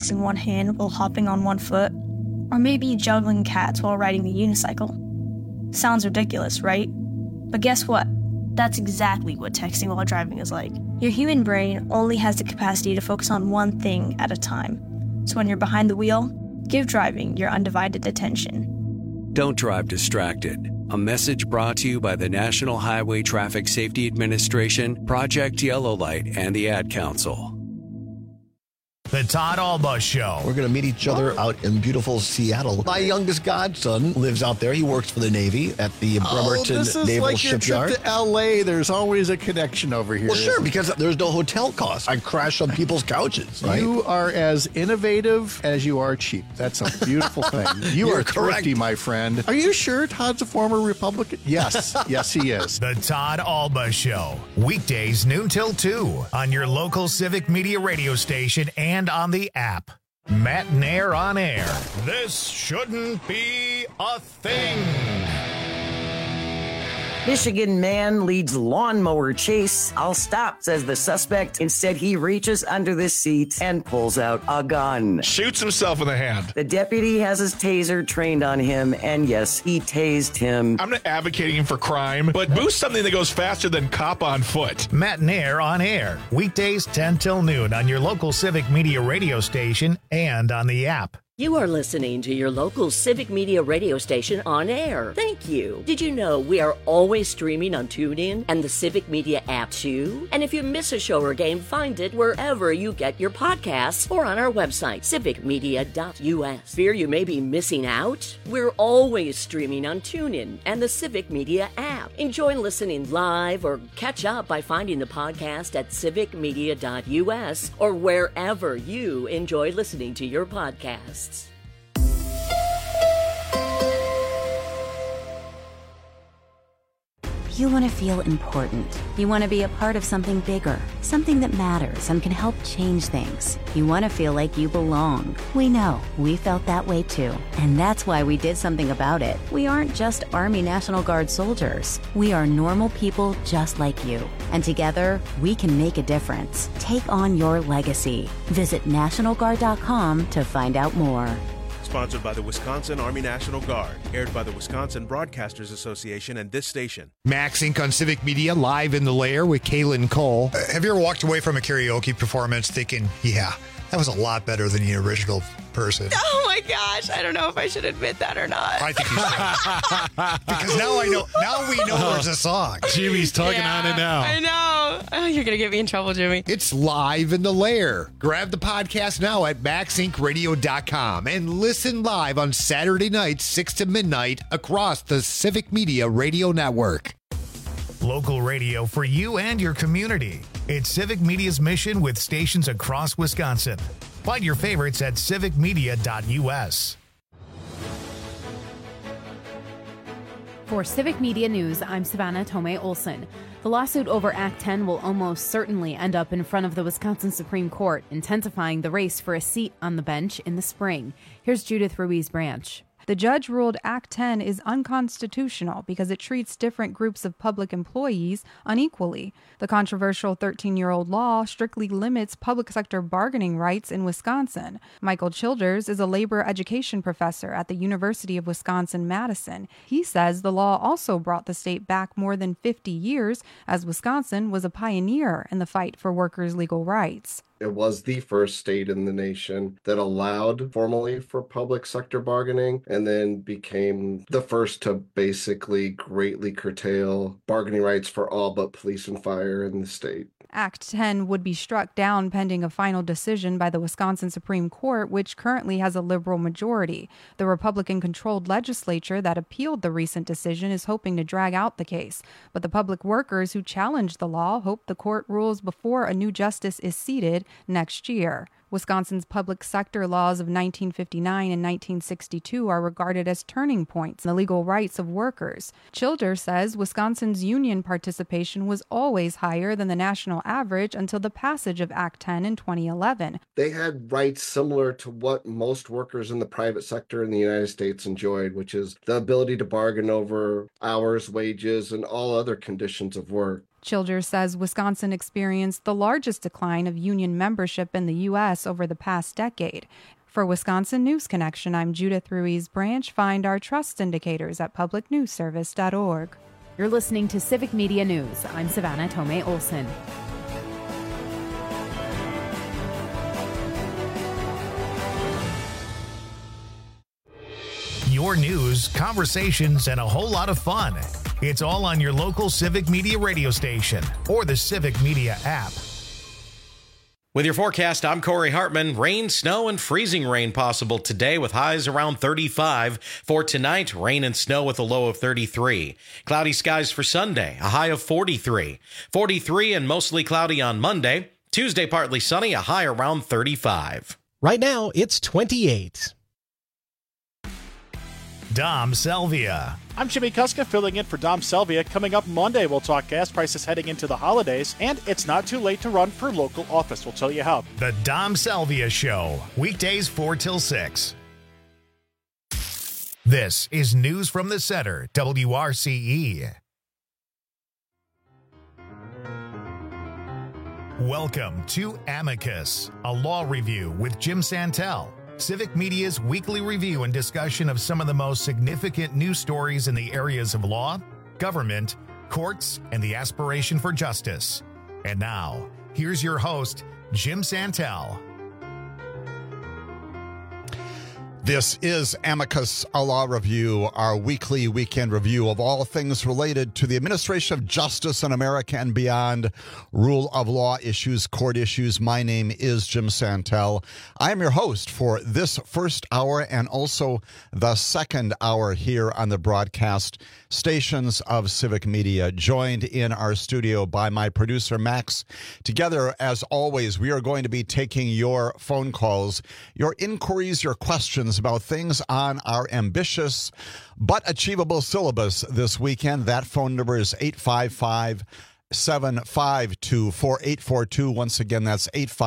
in one hand while hopping on one foot, or maybe juggling cats while riding a unicycle. Sounds ridiculous, right? But guess what? That's exactly what texting while driving is like. Your human brain only has the capacity to focus on one thing at a time. So when you're behind the wheel, give driving your undivided attention. Don't drive distracted. A message brought to you by the National Highway Traffic Safety Administration, Project Yellow Light, and the Ad Council. The Todd Alba Show. We're going to meet each other out in beautiful Seattle. My youngest godson lives out there. He works for the Navy at the Bremerton Naval Shipyard. This is like your trip to L.A. There's always a connection over here. Well, sure, because there's no hotel costs. I crash on people's couches. Right? You are as innovative as you are cheap. That's a beautiful thing. You are thrifty, my friend. Are you sure Todd's a former Republican? Yes. Yes, he is. The Todd Alba Show. Weekdays noon till 2 on your local Civic Media radio station and on the app. Matt Nair on air. This shouldn't be a thing. Michigan man leads lawnmower chase. I'll stop, says the suspect. Instead, he reaches under the seat and pulls out a gun. Shoots himself in the hand. The deputy has his taser trained on him, and yes, he tased him. I'm not advocating for crime, but boost something that goes faster than cop on foot. Matt Nair on air. Weekdays 10 till noon on your local Civic Media radio station and on the app. You are listening to your local Civic Media radio station on air. Thank you. Did you know we are always streaming on TuneIn and the Civic Media app too? And if you miss a show or game, find it wherever you get your podcasts or on our website, civicmedia.us. Fear you may be missing out? We're always streaming on TuneIn and the Civic Media app. Enjoy listening live or catch up by finding the podcast at civicmedia.us or wherever you enjoy listening to your podcasts. You want to feel important. You want to be a part of something bigger, something that matters and can help change things. You want to feel like you belong. We know. We felt that way too. And that's why we did something about it. We aren't just Army National Guard soldiers. We are normal people just like you. And together, we can make a difference. Take on your legacy. Visit NationalGuard.com to find out more. Sponsored by the Wisconsin Army National Guard. Aired by the Wisconsin Broadcasters Association and this station. Max Inc. on Civic Media, live in the lair with Kaylin Cole. Have you ever walked away from a karaoke performance thinking, yeah, that was a lot better than the original person? Oh my gosh, I don't know if I should admit that or not. I think you should. Because now we know there's a song. Jimmy's tugging on it now. I know. Oh, you're going to get me in trouble, Jimmy. It's live in the lair. Grab the podcast now at maxincradio.com and listen live on Saturday nights, 6 to midnight across the Civic Media Radio Network. Local radio for you and your community. It's Civic Media's mission with stations across Wisconsin. Find your favorites at civicmedia.us. For Civic Media News, I'm Savannah Tomei Olson. The lawsuit over Act 10 will almost certainly end up in front of the Wisconsin Supreme Court, intensifying the race for a seat on the bench in the spring. Here's Judith Ruiz Branch. The judge ruled Act 10 is unconstitutional because it treats different groups of public employees unequally. The controversial 13-year-old law strictly limits public sector bargaining rights in Wisconsin. Michael Childers is a labor education professor at the University of Wisconsin-Madison. He says the law also brought the state back more than 50 years, as Wisconsin was a pioneer in the fight for workers' legal rights. It was the first state in the nation that allowed formally for public sector bargaining and then became the first to basically greatly curtail bargaining rights for all but police and fire in the state. Act 10 would be struck down pending a final decision by the Wisconsin Supreme Court, which currently has a liberal majority. The Republican-controlled legislature that appealed the recent decision is hoping to drag out the case. But the public workers who challenged the law hope the court rules before a new justice is seated next year. Wisconsin's public sector laws of 1959 and 1962 are regarded as turning points in the legal rights of workers. Childers says Wisconsin's union participation was always higher than the national average until the passage of Act 10 in 2011. They had rights similar to what most workers in the private sector in the United States enjoyed, which is the ability to bargain over hours, wages, and all other conditions of work. Childers says Wisconsin experienced the largest decline of union membership in the U.S. over the past decade. For Wisconsin News Connection, I'm Judith Ruiz Branch. Find our trust indicators at publicnewsservice.org. You're listening to Civic Media News. I'm Savannah Tomei Olson. Your news, conversations, and a whole lot of fun. It's all on your local Civic Media radio station or the Civic Media app. With your forecast, I'm Corey Hartman. Rain, snow, and freezing rain possible today with highs around 35. For tonight, rain and snow with a low of 33. Cloudy skies for Sunday, a high of 43. 43 and mostly cloudy on Monday. Tuesday, partly sunny, a high around 35. Right now, it's 28. Dom Selvia. I'm Jimmy Kuska filling in for Dom Selvia. Coming up Monday, we'll talk gas prices heading into the holidays, and it's not too late to run for local office. We'll tell you how. The Dom Selvia Show, weekdays 4 till 6. This is News from the Center, WRCE. Welcome to Amicus, a law review with Jim Santel. Civic Media's weekly review and discussion of some of the most significant news stories in the areas of law, government, courts, and the aspiration for justice. And now, here's your host, Jim Santel. This is Amicus, a law review, our weekly weekend review of all things related to the administration of justice in America and beyond, rule of law issues, court issues. My name is Jim Santel. I am your host for this first hour and also the second hour here on the broadcast stations of Civic Media, joined in our studio by my producer, Max. Together, as always, we are going to be taking your phone calls, your inquiries, your questions about things on our ambitious but achievable syllabus this weekend. That phone number is 855-752-4842. Once again, that's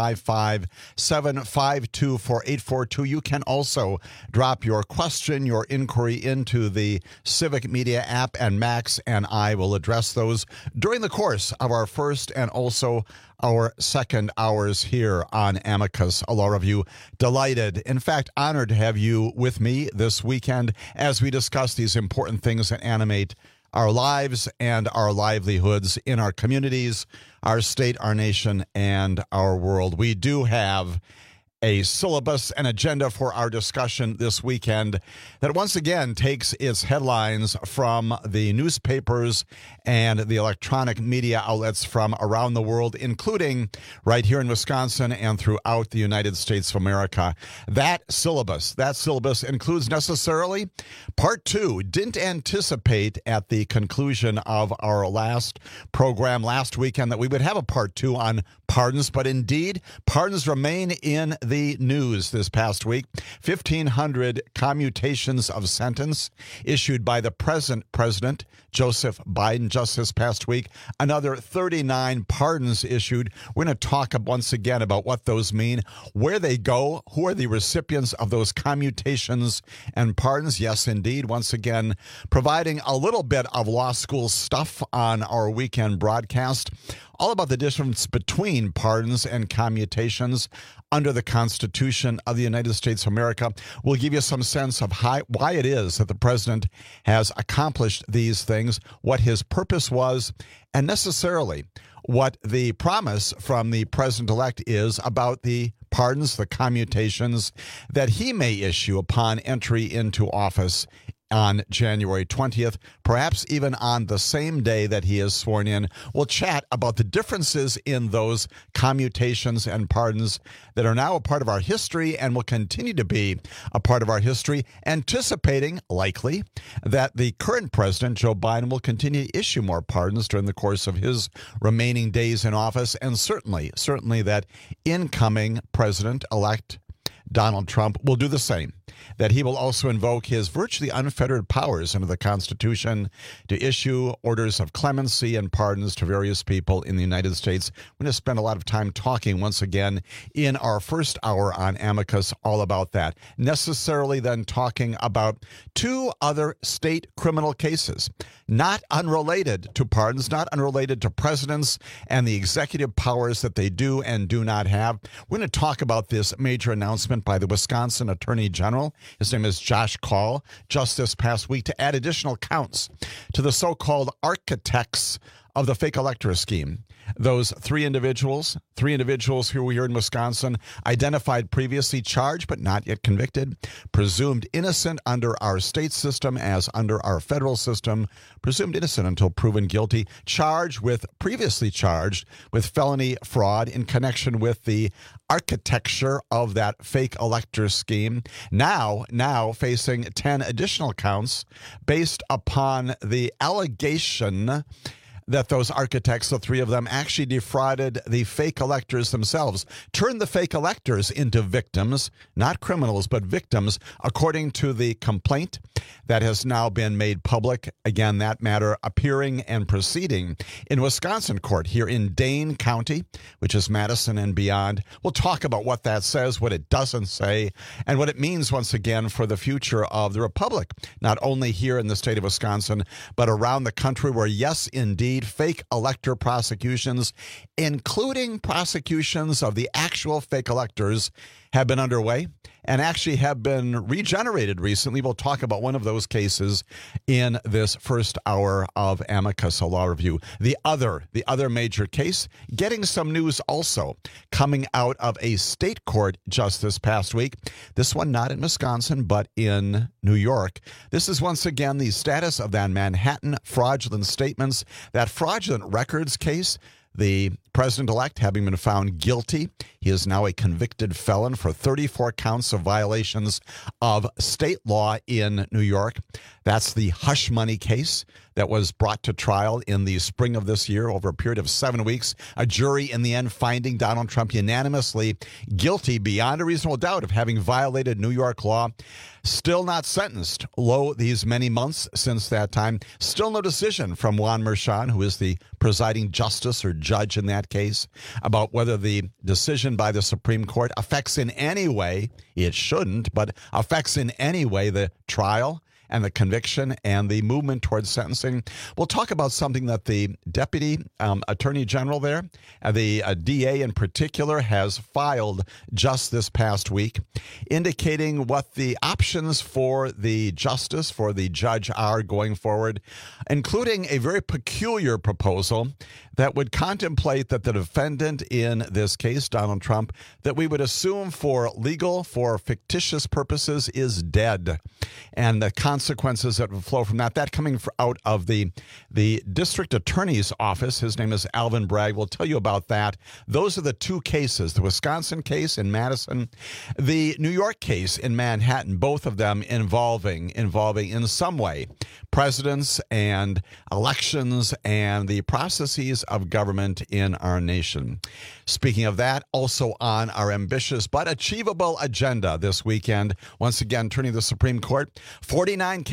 855-752-4842. You can also drop your question, your inquiry into the Civic Media app, and Max and I will address those during the course of our first and also our second hours here on Amicus, a law review. Delighted, in fact, honored to have you with me this weekend as we discuss these important things that animate our lives and our livelihoods in our communities, our state, our nation, and our world. We do have a syllabus and agenda for our discussion this weekend that once again takes its headlines from the newspapers and the electronic media outlets from around the world, including right here in Wisconsin and throughout the United States of America. That syllabus includes necessarily Part 2. Didn't anticipate at the conclusion of our last program last weekend that we would have a Part 2 on pardons, but indeed, pardons remain in the news this past week. 1,500 commutations of sentence issued by the present president, Joseph Biden, just this past week. Another 39 pardons issued. We're going to talk once again about what those mean, where they go, who are the recipients of those commutations and pardons. Yes, indeed. Once again, providing a little bit of law school stuff on our weekend broadcast, all about the difference between pardons and commutations under the Constitution of the United States of America. We'll give you some sense of why it is that the president has accomplished these things, what his purpose was, and necessarily what the promise from the president-elect is about the pardons, the commutations that he may issue upon entry into office on January 20th, perhaps even on the same day that he is sworn in. We'll chat about the differences in those commutations and pardons that are now a part of our history and will continue to be a part of our history, anticipating, likely, that the current president, Joe Biden, will continue to issue more pardons during the course of his remaining days in office, and certainly that incoming president-elect Donald Trump will do the same, that he will also invoke his virtually unfettered powers under the Constitution to issue orders of clemency and pardons to various people in the United States. We're going to spend a lot of time talking once again in our first hour on Amicus all about that. Necessarily then talking about two other state criminal cases, not unrelated to pardons, not unrelated to presidents and the executive powers that they do and do not have. We're going to talk about this major announcement by the Wisconsin Attorney General. His name is Josh Kaul, just this past week, to add additional counts to the so-called architects of the fake elector scheme. Those three individuals who were here in Wisconsin, identified previously, charged but not yet convicted, presumed innocent under our state system as under our federal system, presumed innocent until proven guilty, previously charged with felony fraud in connection with the architecture of that fake elector scheme, now facing 10 additional counts based upon the allegation that those architects, the three of them, actually defrauded the fake electors themselves, turned the fake electors into victims, not criminals, but victims, according to the complaint that has now been made public. Again, that matter appearing and proceeding in Wisconsin court here in Dane County, which is Madison and beyond. We'll talk about what that says, what it doesn't say, and what it means once again for the future of the republic, not only here in the state of Wisconsin, but around the country where, yes, indeed, fake elector prosecutions, including prosecutions of the actual fake electors, have been underway and actually have been regenerated recently. We'll talk about one of those cases in this first hour of Amicus, a law review. The other major case, getting some news also coming out of a state court just this past week. This one not in Wisconsin, but in New York. This is once again the status of that Manhattan fraudulent statements, that fraudulent records case. The president-elect having been found guilty. He is now a convicted felon for 34 counts of violations of state law in New York. That's the hush money case that was brought to trial in the spring of this year over a period of 7 weeks. A jury in the end finding Donald Trump unanimously guilty beyond a reasonable doubt of having violated New York law. Still not sentenced. Lo, these many months since that time. Still no decision from Juan Merchan, who is the presiding justice or judge in that case, about whether the decision by the Supreme Court affects in any way, it shouldn't, but affects in any way the trial and the conviction and the movement towards sentencing. We'll talk about something that the Deputy Attorney General there, the DA in particular, has filed just this past week, indicating what the options for the justice, for the judge are going forward, including a very peculiar proposal that would contemplate that the defendant in this case, Donald Trump, that we would assume for fictitious purposes is dead. And the consequences that would flow from that coming out of the district attorney's office. His name is Alvin Bragg. We'll tell you about that. Those are the two cases, the Wisconsin case in Madison, the New York case in Manhattan, both of them involving in some way presidents and elections and the processes of government in our nation. Speaking of that, also on our ambitious but achievable agenda this weekend, once again, turning to the Supreme Court, 49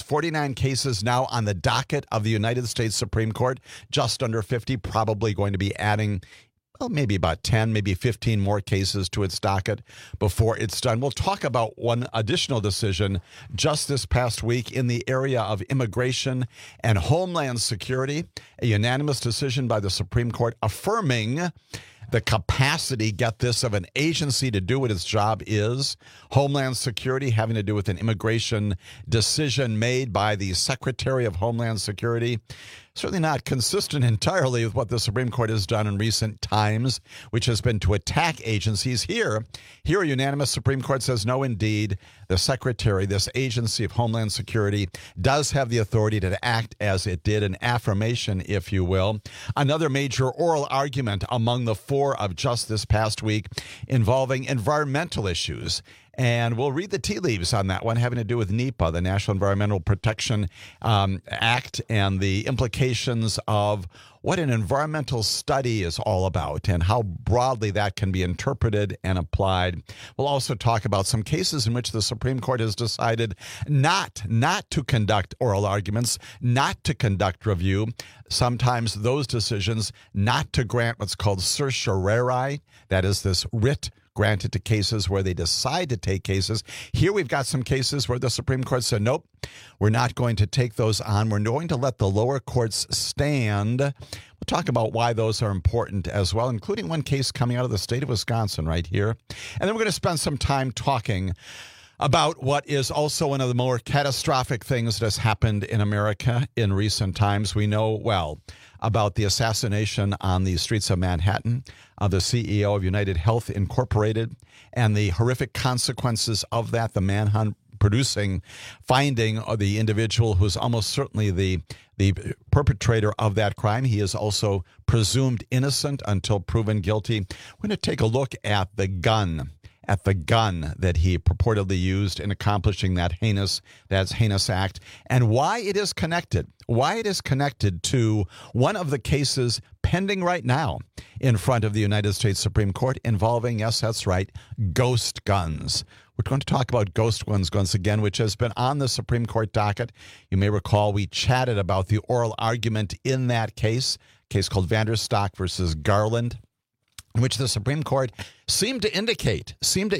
cases now on the docket of the United States Supreme Court, just under 50, probably going to be adding maybe about 10, maybe 15 more cases to its docket before it's done. We'll talk about one additional decision just this past week in the area of immigration and homeland security, a unanimous decision by the Supreme Court affirming the capacity, get this, of an agency to do what its job is. Homeland Security having to do with an immigration decision made by the Secretary of Homeland Security. Certainly not consistent entirely with what the Supreme Court has done in recent times, which has been to attack agencies. Here a unanimous Supreme Court says, no, indeed, the Secretary, this agency of Homeland Security, does have the authority to act as it did, an affirmation, if you will. Another major oral argument among the four of just this past week involving environmental issues And we'll read the tea leaves on that one, having to do with NEPA, the National Environmental Protection Act, and the implications of what an environmental study is all about and how broadly that can be interpreted and applied. We'll also talk about some cases in which the Supreme Court has decided not to conduct oral arguments, not to conduct review. Sometimes those decisions not to grant what's called certiorari, that is this writ granted to cases where they decide to take cases. Here we've got some cases where the Supreme Court said, nope, we're not going to take those on. We're going to let the lower courts stand. We'll talk about why those are important as well, including one case coming out of the state of Wisconsin right here. And then we're going to spend some time talking about what is also one of the more catastrophic things that has happened in America in recent times. We know well about the assassination on the streets of Manhattan of the CEO of United Health Incorporated and the horrific consequences of that, the manhunt producing finding of the individual who's almost certainly the perpetrator of that crime. He is also presumed innocent until proven guilty. We're going to take a look at the gun that he purportedly used in accomplishing that heinous act, and why it is connected to one of the cases pending right now in front of the United States Supreme Court involving, yes, that's right, ghost guns. We're going to talk about ghost guns once again, which has been on the Supreme Court docket. You may recall we chatted about the oral argument in that case, a case called Vanderstock versus Garland, in which the Supreme Court seemed to indicate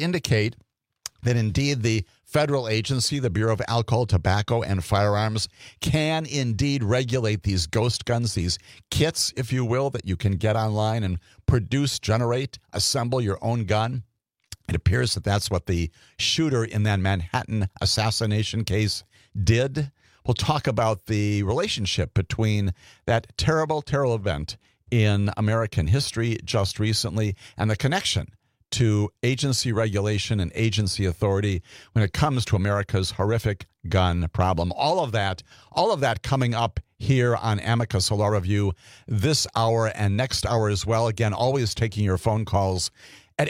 that indeed the federal agency, the Bureau of Alcohol, Tobacco, and Firearms, can indeed regulate these ghost guns, these kits, if you will, that you can get online and produce, generate, assemble your own gun. It appears that that's what the shooter in that Manhattan assassination case did. We'll talk about the relationship between that terrible, terrible event in American history just recently and the connection to agency regulation and agency authority when it comes to America's horrific gun problem. All of that coming up here on Amicus Law Review this hour and next hour as well. Again, always taking your phone calls at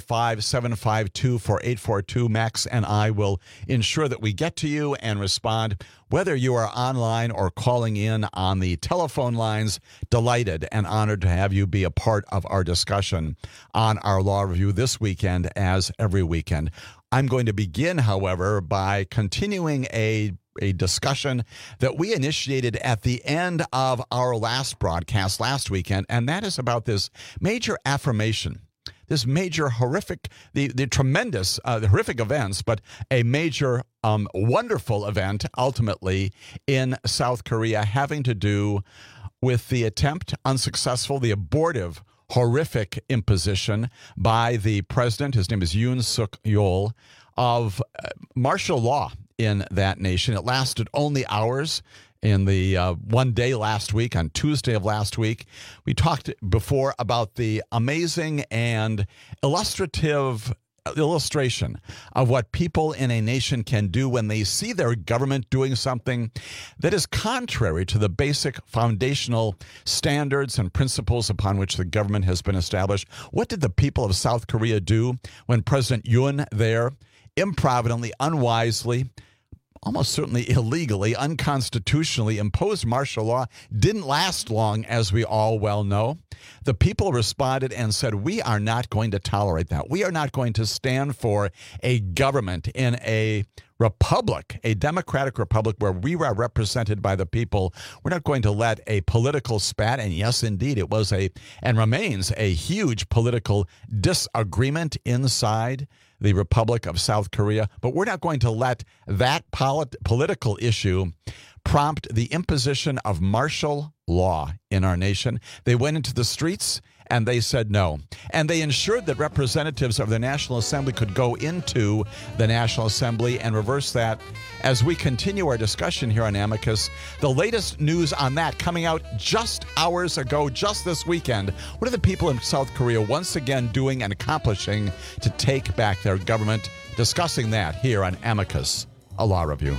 855-752-4842. Max and I will ensure that we get to you and respond, whether you are online or calling in on the telephone lines. Delighted and honored to have you be a part of our discussion on our Law Review this weekend, as every weekend. I'm going to begin, however, by continuing a discussion that we initiated at the end of our last broadcast last weekend, and that is about this major affirmation, this major horrific, the tremendous, the horrific events, but a major wonderful event ultimately in South Korea having to do with the attempt, unsuccessful, the abortive, horrific imposition by the president, his name is Yoon Suk Yeol, of martial law in that nation. It lasted only hours. In the one day last week, on Tuesday of last week, we talked before about the amazing and illustrative illustration of what people in a nation can do when they see their government doing something that is contrary to the basic foundational standards and principles upon which the government has been established. What did the people of South Korea do when President Yoon there improvidently, unwisely, almost certainly illegally, unconstitutionally imposed martial law? Didn't last long, as we all well know. The people responded and said, we are not going to tolerate that. We are not going to stand for a government in a republic, a democratic republic where we are represented by the people. We're not going to let a political spat, and yes, indeed, it was and remains a huge political disagreement inside the Republic of South Korea, but we're not going to let that political issue prompt the imposition of martial law in our nation. They went into the streets and they said no. And they ensured that representatives of the National Assembly could go into the National Assembly and reverse that. As we continue our discussion here on Amicus, the latest news on that coming out just hours ago, just this weekend. What are the people in South Korea once again doing and accomplishing to take back their government? Discussing that here on Amicus, a Law Review.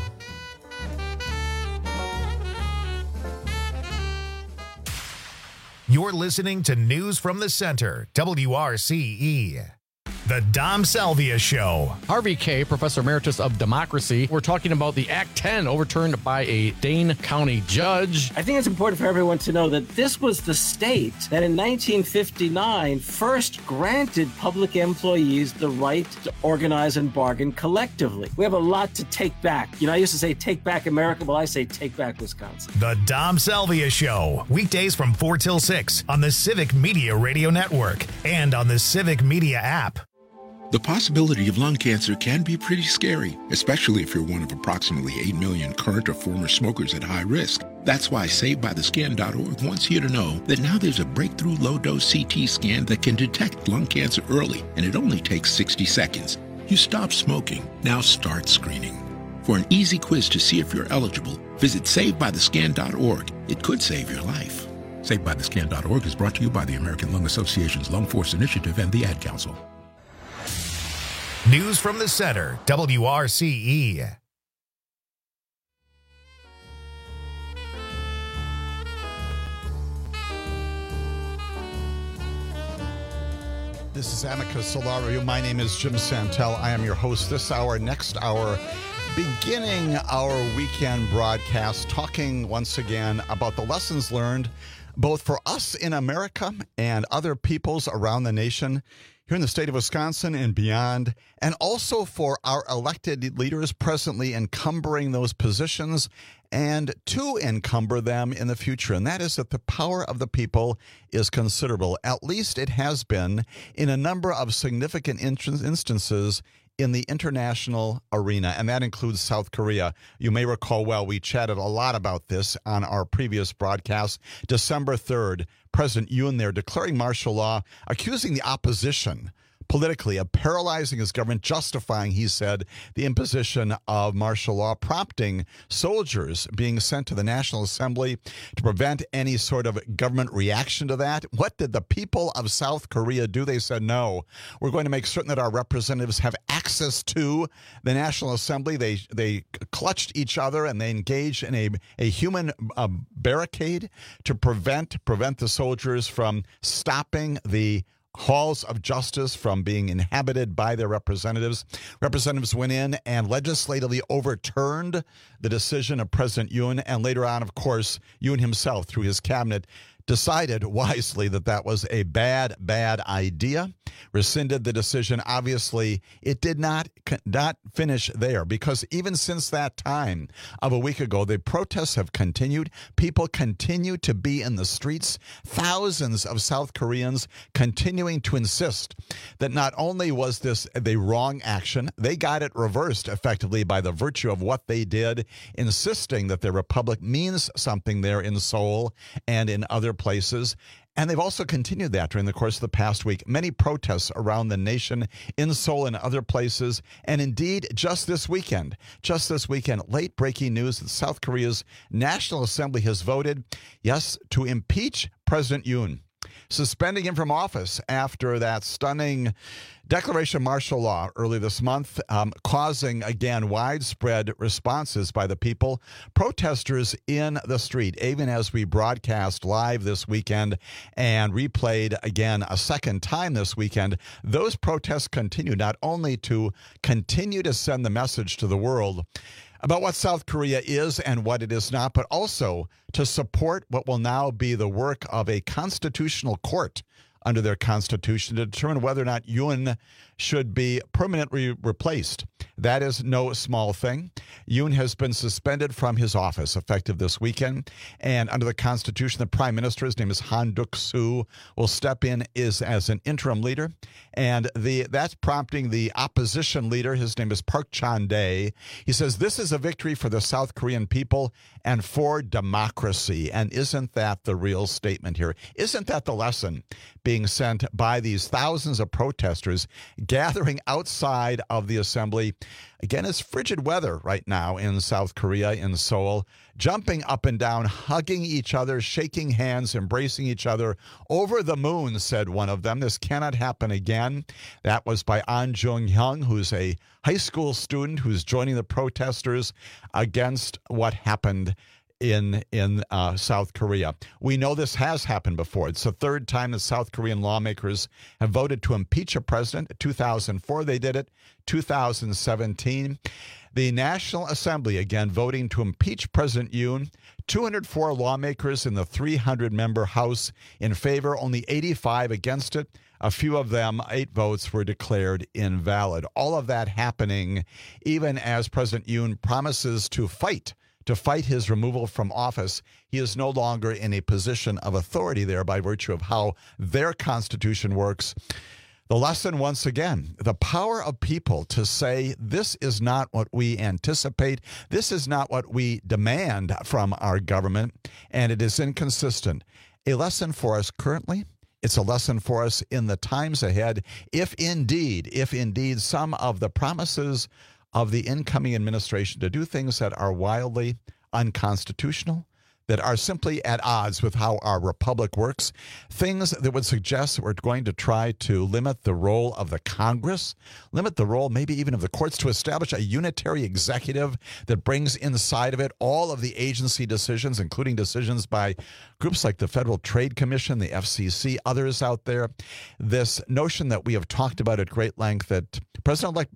You're listening to News from the Center, WRCE. The Dom Salvia Show. Harvey Kaye, Professor Emeritus of Democracy. We're talking about the Act 10 overturned by a Dane County judge. I think it's important for everyone to know that this was the state that in 1959 first granted public employees the right to organize and bargain collectively. We have a lot to take back. I used to say take back America. Well, I say take back Wisconsin. The Dom Salvia Show. Weekdays from 4 till 6 on the Civic Media Radio Network and on the Civic Media app. The possibility of lung cancer can be pretty scary, especially if you're one of approximately 8 million current or former smokers at high risk. That's why SaveByTheScan.org wants you to know that now there's a breakthrough low-dose CT scan that can detect lung cancer early, and it only takes 60 seconds. You stop smoking, now start screening. For an easy quiz to see if you're eligible, visit SaveByTheScan.org. It could save your life. SaveByTheScan.org is brought to you by the American Lung Association's Lung Force Initiative and the Ad Council. News from the Center, WRCE. This is Amicus Solario. My name is Jim Santel. I am your host this hour, next hour, beginning our weekend broadcast, talking once again about the lessons learned, both for us in America and other peoples around the nation, here in the state of Wisconsin and beyond, and also for our elected leaders presently encumbering those positions and to encumber them in the future. And that is that the power of the people is considerable. At least it has been in a number of significant instances in the international arena, and that includes South Korea. You may recall well, we chatted a lot about this on our previous broadcast. December 3rd, President Yoon there declaring martial law, accusing the opposition politically of paralyzing his government, justifying, he said, the imposition of martial law, prompting soldiers being sent to the National Assembly to prevent any sort of government reaction to that. What did the people of South Korea do? They said, no, we're going to make certain that our representatives have access to the National Assembly. They clutched each other and they engaged in a human barricade to prevent the soldiers from stopping the halls of justice from being inhabited by their representatives. Representatives went in and legislatively overturned the decision of President Yoon, and later on, of course, Yoon himself, through his cabinet, decided wisely that that was a bad idea, rescinded the decision. Obviously, it did not finish there, because even since that time of a week ago, the protests have continued. People continue to be in the streets. Thousands of South Koreans continuing to insist that not only was this the wrong action, they got it reversed effectively by the virtue of what they did, insisting that their republic means something there in Seoul and in other places. And they've also continued that during the course of the past week. Many protests around the nation, in Seoul and other places. And indeed, just this weekend, late breaking news that South Korea's National Assembly has voted, yes, to impeach President Yoon, suspending him from office after that stunning declaration of martial law early this month, causing, again, widespread responses by the people. Protesters in the street, even as we broadcast live this weekend and replayed again a second time this weekend, those protests continue, not only to continue to send the message to the world about what South Korea is and what it is not, but also to support what will now be the work of a constitutional court under their constitution to determine whether or not Yoon should be permanently replaced. That is no small thing. Yoon has been suspended from his office effective this weekend, and under the Constitution, the Prime Minister, his name is Han Duck-soo, will step in as an interim leader, and that's prompting the opposition leader, his name is Park Chan-dae. He says this is a victory for the South Korean people and for democracy, and isn't that the real statement here? Isn't that the lesson being sent by these thousands of protesters gathering outside of the assembly? Again, it's frigid weather right now in South Korea, in Seoul, jumping up and down, hugging each other, shaking hands, embracing each other. Over the moon, said one of them. This cannot happen again. That was by An Jung-hyung, who's a high school student who's joining the protesters against what happened in South Korea. We know this has happened before. It's the third time that South Korean lawmakers have voted to impeach a president. In 2004, they did it. 2017, the National Assembly again voting to impeach President Yoon. 204 lawmakers in the 300-member House in favor, only 85 against it. A few of them, 8 votes, were declared invalid. All of that happening even as President Yoon promises to fight his removal from office. He is no longer in a position of authority there by virtue of how their constitution works. The lesson, once again, the power of people to say, this is not what we anticipate, this is not what we demand from our government, and it is inconsistent. A lesson for us currently. It's a lesson for us in the times ahead, if indeed some of the promises of the incoming administration to do things that are wildly unconstitutional, that are simply at odds with how our republic works, things that would suggest that we're going to try to limit the role of the Congress, limit the role maybe even of the courts, to establish a unitary executive that brings inside of it all of the agency decisions, including decisions by groups like the Federal Trade Commission, the FCC, others out there. This notion that we have talked about at great length that President-elect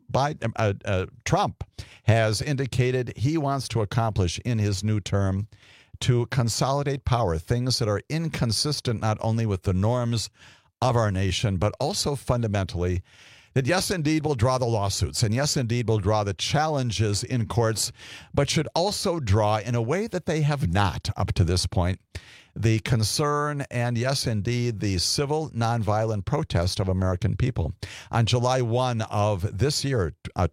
Trump has indicated he wants to accomplish in his new term, to consolidate power, things that are inconsistent not only with the norms of our nation, but also fundamentally that, yes, indeed, will draw the lawsuits, and yes, indeed, will draw the challenges in courts, but should also draw, in a way that they have not up to this point, the concern and, yes, indeed, the civil nonviolent protest of American people. On July 1 of this year,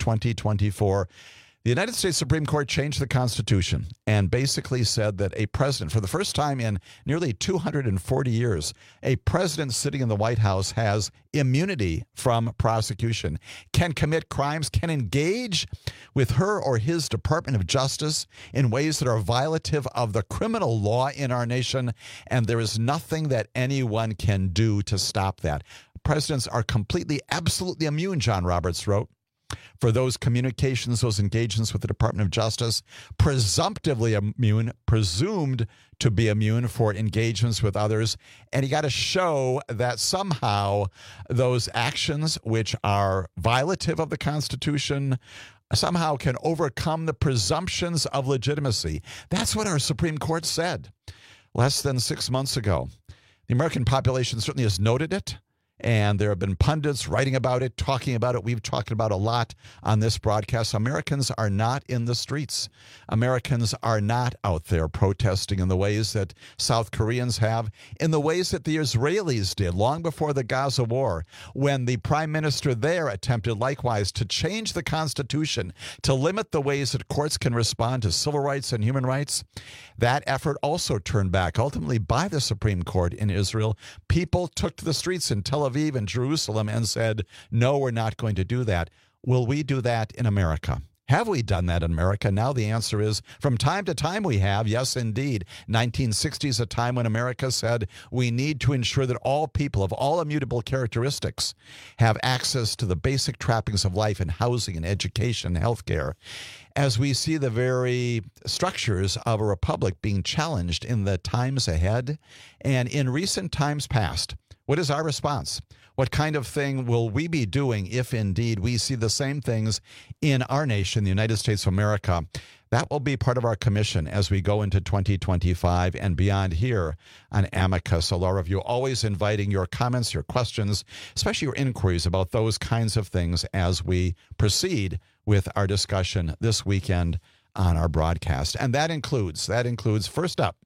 2024, the United States Supreme Court changed the Constitution and basically said that a president, for the first time in nearly 240 years, a president sitting in the White House has immunity from prosecution, can commit crimes, can engage with her or his Department of Justice in ways that are violative of the criminal law in our nation, and there is nothing that anyone can do to stop that. Presidents are completely, absolutely immune, John Roberts wrote, for those communications, those engagements with the Department of Justice, presumptively immune, presumed to be immune for engagements with others. And you got to show that somehow those actions, which are violative of the Constitution, somehow can overcome the presumptions of legitimacy. That's what our Supreme Court said less than 6 months ago. The American population certainly has noted it. And there have been pundits writing about it, talking about it. We've talked about a lot on this broadcast. Americans are not in the streets. Americans are not out there protesting in the ways that South Koreans have, in the ways that the Israelis did long before the Gaza war, when the prime minister there attempted likewise to change the Constitution to limit the ways that courts can respond to civil rights and human rights. That effort also turned back, ultimately by the Supreme Court in Israel. People took to the streets in Tel Aviv and Jerusalem and said, no, we're not going to do that. Will we do that in America? Have we done that in America? Now the answer is, from time to time we have. Yes, indeed. 1960 is a time when America said we need to ensure that all people of all immutable characteristics have access to the basic trappings of life and housing and education and health care. As we see the very structures of a republic being challenged in the times ahead and in recent times past, what is our response? What kind of thing will we be doing if indeed we see the same things in our nation, the United States of America? That will be part of our commission as we go into 2025 and beyond here on Amicus. A lot of you always inviting your comments, your questions, especially your inquiries about those kinds of things as we proceed with our discussion this weekend on our broadcast. And that includes first up,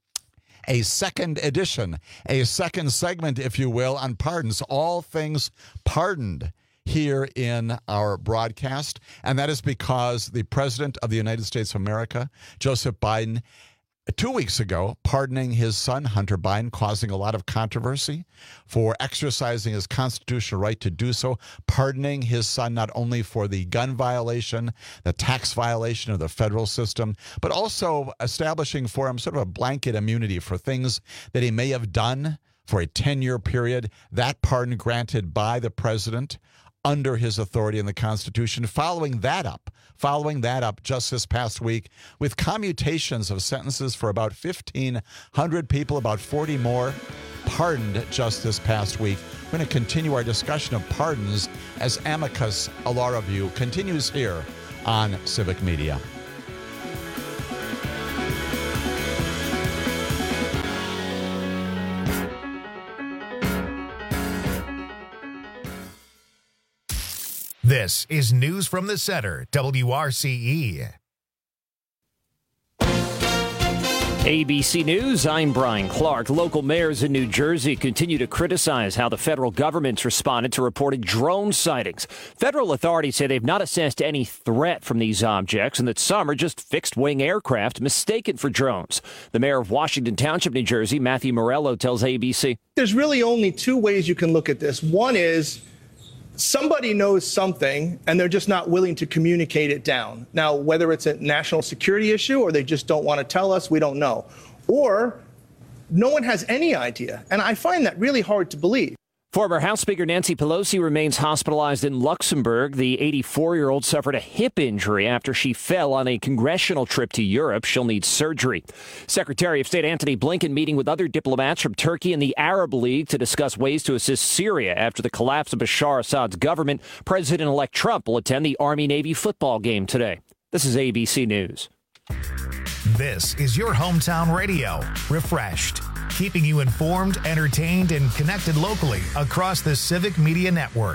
a second edition, a second segment, if you will, on pardons, all things pardoned here in our broadcast. And that is because the President of the United States of America, Joseph Biden, 2 weeks ago, pardoning his son, Hunter Biden, causing a lot of controversy for exercising his constitutional right to do so, pardoning his son not only for the gun violation, the tax violation of the federal system, but also establishing for him sort of a blanket immunity for things that he may have done for a 10-year period. That pardon granted by the president under his authority in the Constitution. Following that up, following that up just this past week with commutations of sentences for about 1,500 people, about 40 more pardoned just this past week. We're going to continue our discussion of pardons as Amicus Law Review continues here on Civic Media. This is News from the Center, WRCE. ABC News, I'm Brian Clark. Local mayors in New Jersey continue to criticize how the federal government's responded to reported drone sightings. Federal authorities say they've not assessed any threat from these objects and that some are just fixed-wing aircraft mistaken for drones. The mayor of Washington Township, New Jersey, Matthew Morello, tells ABC. There's really only two ways you can look at this. One is somebody knows something and they're just not willing to communicate it down. Now, whether it's a national security issue or they just don't want to tell us, we don't know. Or no one has any idea. And I find that really hard to believe. Former House Speaker Nancy Pelosi remains hospitalized in Luxembourg. The 84-year-old suffered a hip injury after she fell on a congressional trip to Europe. She'll need surgery. Secretary of State Antony Blinken meeting with other diplomats from Turkey and the Arab League to discuss ways to assist Syria after the collapse of Bashar Assad's government. President-elect Trump will attend the Army-Navy football game today. This is ABC News. This is your hometown radio, refreshed, keeping you informed, entertained, and connected locally across the Civic Media Network.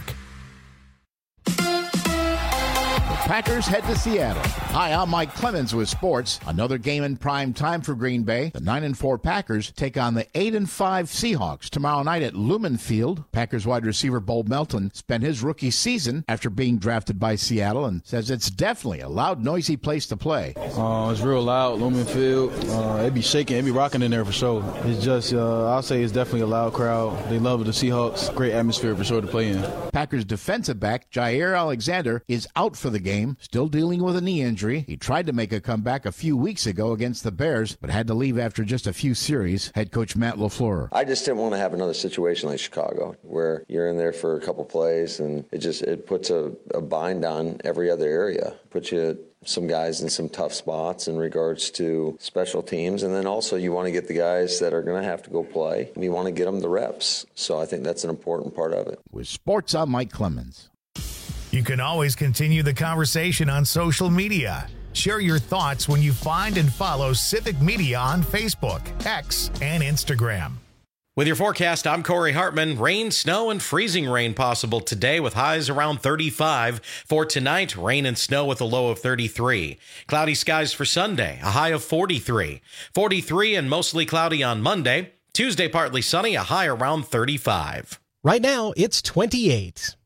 Packers head to Seattle. Hi, I'm Mike Clemens with sports. Another game in prime time for Green Bay. The 9-4 Packers take on the 8-5 Seahawks tomorrow night at Lumen Field. Packers wide receiver Bo Melton spent his rookie season after being drafted by Seattle and says it's definitely a loud, noisy place to play. It's real loud, Lumen Field. It be shaking, it be rocking in there for sure. It's just, I'll say it's definitely a loud crowd. They love the Seahawks. Great atmosphere for sure to play in. Packers defensive back Jair Alexander is out for the game. Still dealing with a knee injury. He tried to make a comeback a few weeks ago against the Bears, but had to leave after just a few series. Head coach Matt LaFleur. I just didn't want to have another situation like Chicago, where you're in there for a couple plays and it puts a bind on every other area. Puts you some guys in some tough spots in regards to special teams, and then also you want to get the guys that are going to have to go play, and you want to get them the reps. So I think that's an important part of it. With sports, I'm Mike Clemens. You can always continue the conversation on social media. Share your thoughts when you find and follow Civic Media on Facebook, X, and Instagram. With your forecast, I'm Corey Hartman. Rain, snow, and freezing rain possible today with highs around 35. For tonight, rain and snow with a low of 33. Cloudy skies for Sunday, a high of 43. 43 and mostly cloudy on Monday. Tuesday, partly sunny, a high around 35. Right now, it's 28.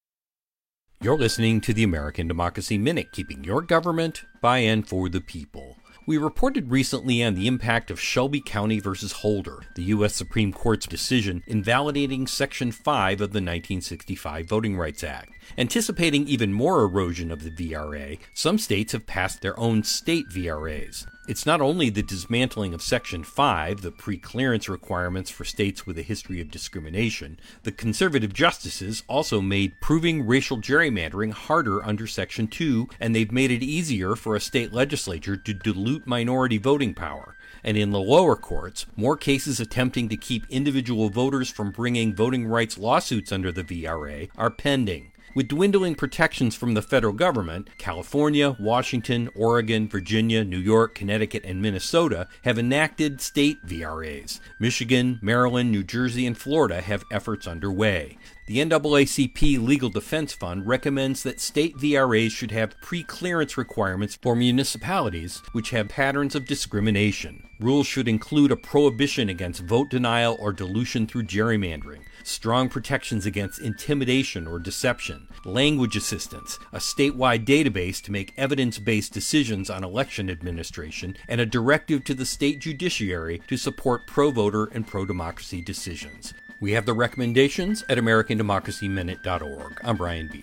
You're listening to the American Democracy Minute, keeping your government by and for the people. We reported recently on the impact of Shelby County versus Holder, the U.S. Supreme Court's decision invalidating Section 5 of the 1965 Voting Rights Act. Anticipating even more erosion of the VRA, some states have passed their own state VRAs. It's not only the dismantling of Section 5, the pre-clearance requirements for states with a history of discrimination. The conservative justices also made proving racial gerrymandering harder under Section 2, and they've made it easier for a state legislature to dilute minority voting power. And in the lower courts, more cases attempting to keep individual voters from bringing voting rights lawsuits under the VRA are pending. With dwindling protections from the federal government, California, Washington, Oregon, Virginia, New York, Connecticut, and Minnesota have enacted state VRAs. Michigan, Maryland, New Jersey, and Florida have efforts underway. The NAACP Legal Defense Fund recommends that state VRAs should have pre-clearance requirements for municipalities which have patterns of discrimination. Rules should include a prohibition against vote denial or dilution through gerrymandering, strong protections against intimidation or deception, language assistance, a statewide database to make evidence-based decisions on election administration, and a directive to the state judiciary to support pro-voter and pro-democracy decisions. We have the recommendations at AmericanDemocracyMinute.org. I'm Brian Beal.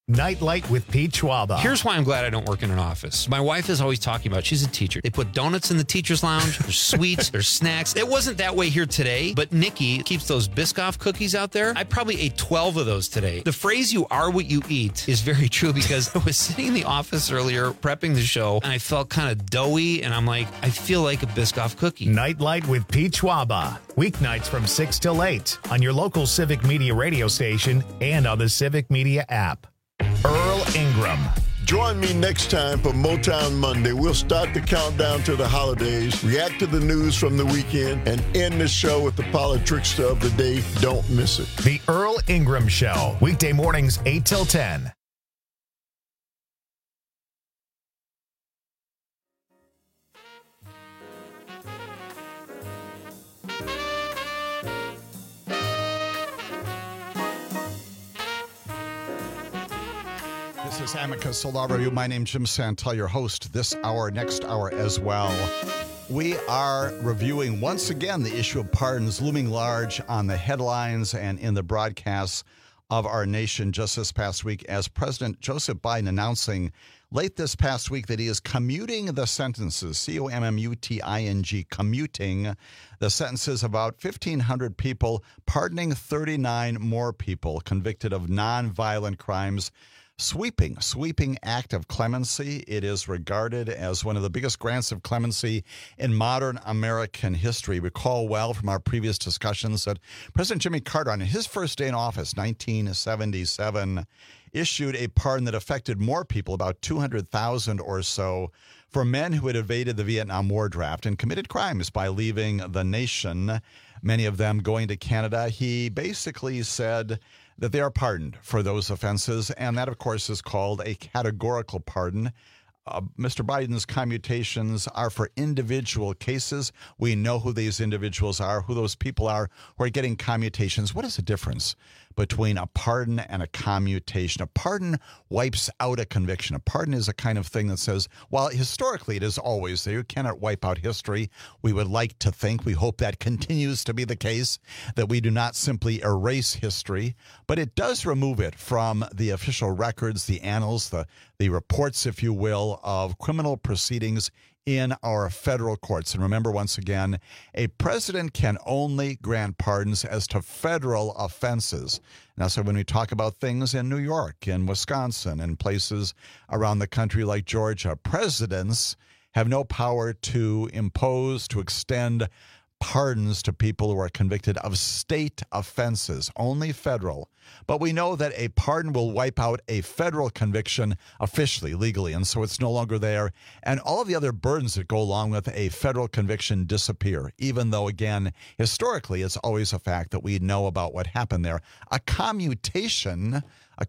Nightlight with Pete Schwaba. Here's why I'm glad I don't work in an office. My wife is always talking about, she's a teacher. They put donuts in the teacher's lounge. There's sweets. There's snacks. It wasn't that way here today, but Nikki keeps those Biscoff cookies out there. I probably ate 12 of those today. The phrase "you are what you eat" is very true because I was sitting in the office earlier prepping the show and I felt kind of doughy and I'm like, I feel like a Biscoff cookie. Nightlight with Pete Schwaba. Weeknights from 6 till 8 on your local Civic Media radio station and on the Civic Media app. Earl Ingram. Join me next time for Motown Monday. We'll start the countdown to the holidays, react to the news from the weekend, and end the show with the politrickster of the day. Don't miss it. The Earl Ingram Show. Weekday mornings 8 till 10. This is Amicus Law Review. My name's Jim Santel, your host this hour, next hour as well. We are reviewing once again the issue of pardons looming large on the headlines and in the broadcasts of our nation just this past week as President Joseph Biden announcing late this past week that he is commuting the sentences, C-O-M-M-U-T-I-N-G, commuting the sentences of about 1,500 people, pardoning 39 more people convicted of nonviolent crimes. Sweeping act of clemency. It is regarded as one of the biggest grants of clemency in modern American history. Recall well from our previous discussions that President Jimmy Carter, on his first day in office, 1977, issued a pardon that affected more people, about 200,000 or so, for men who had evaded the Vietnam War draft and committed crimes by leaving the nation, many of them going to Canada. He basically said that they are pardoned for those offenses, and that, of course, is called a categorical pardon. Mr. Biden's commutations are for individual cases. We know who these individuals are, who those people are who are getting commutations. What is the difference between a pardon and a commutation? A pardon wipes out a conviction. A pardon is a kind of thing that says, while historically it is always there, you cannot wipe out history. We would like to think, we hope that continues to be the case, that we do not simply erase history, but it does remove it from the official records, the annals, the reports, if you will, of criminal proceedings in our federal courts. And remember, once again, a president can only grant pardons as to federal offenses. Now, so when we talk about things in New York, in Wisconsin, and places around the country like Georgia, presidents have no power to impose, to extend pardons to people who are convicted of state offenses, only federal. But we know that a pardon will wipe out a federal conviction officially, legally, and so it's no longer there. And all of the other burdens that go along with a federal conviction disappear, even though, again, historically, it's always a fact that we know about what happened there. A commutation,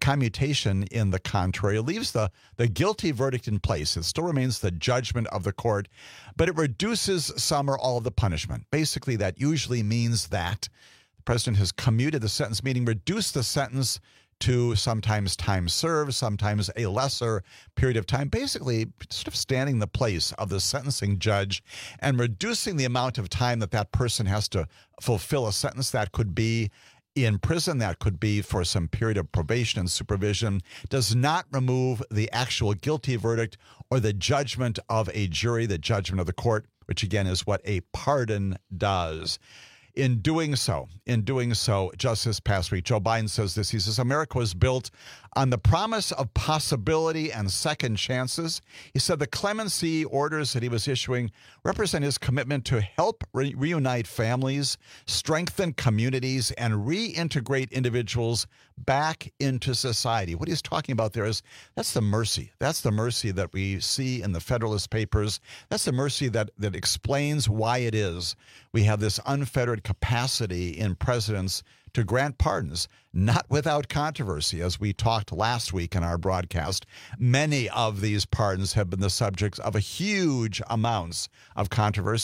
in the contrary, leaves the guilty verdict in place. It still remains the judgment of the court, but it reduces some or all of the punishment. Basically, that usually means that the president has commuted the sentence, meaning reduced the sentence to sometimes time served, sometimes a lesser period of time, basically sort of standing in the place of the sentencing judge and reducing the amount of time that person has to fulfill a sentence. That could be in prison, that could be for some period of probation and supervision, does not remove the actual guilty verdict or the judgment of a jury, the judgment of the court, which again is what a pardon does. In doing so, just this past week, Joe Biden says this. He says, America was built on the promise of possibility and second chances. He said the clemency orders that he was issuing represent his commitment to help reunite families, strengthen communities, and reintegrate individuals back into society. What he's talking about there is that's the mercy. That's the mercy that we see in the Federalist Papers. That's the mercy that explains why it is we have this unfettered capacity in presidents to grant pardons, not without controversy. As we talked last week in our broadcast, many of these pardons have been the subjects of huge amounts of controversy.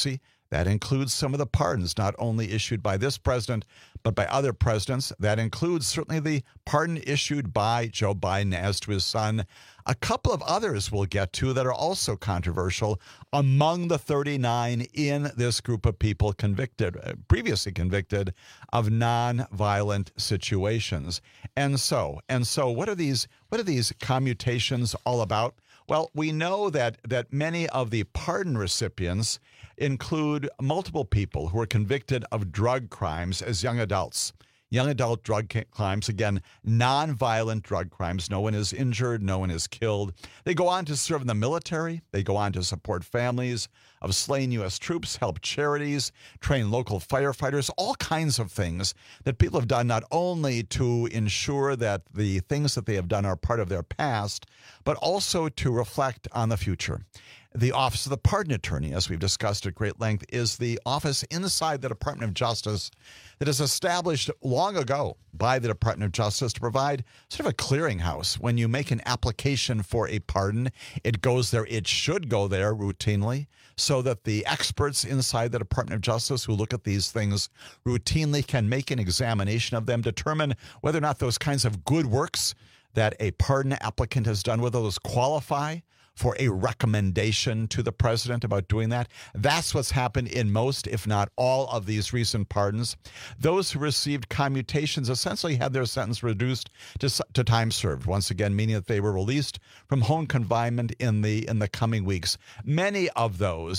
That includes some of the pardons, not only issued by this president, but by other presidents. That includes certainly the pardon issued by Joe Biden as to his son. A couple of others we'll get to that are also controversial among the 39 in this group of people previously convicted of nonviolent situations. And so what are these commutations all about? Well, we know that many of the pardon recipients include multiple people who are convicted of drug crimes as young adults. Young adult drug crimes, again, nonviolent drug crimes. No one is injured. No one is killed. They go on to serve in the military. They go on to support families of slain U.S. troops, help charities, train local firefighters, all kinds of things that people have done not only to ensure that the things that they have done are part of their past, but also to reflect on the future. The Office of the Pardon Attorney, as we've discussed at great length, is the office inside the Department of Justice that is established long ago by the Department of Justice to provide sort of a clearinghouse. When you make an application for a pardon, it goes there, it should go there routinely, so that the experts inside the Department of Justice who look at these things routinely can make an examination of them, determine whether or not those kinds of good works that a pardon applicant has done, whether those qualify for a recommendation to the president about doing that. That's what's happened in most, if not all, of these recent pardons. Those who received commutations essentially had their sentence reduced to time served, once again, meaning that they were released from home confinement in the coming weeks. Many of those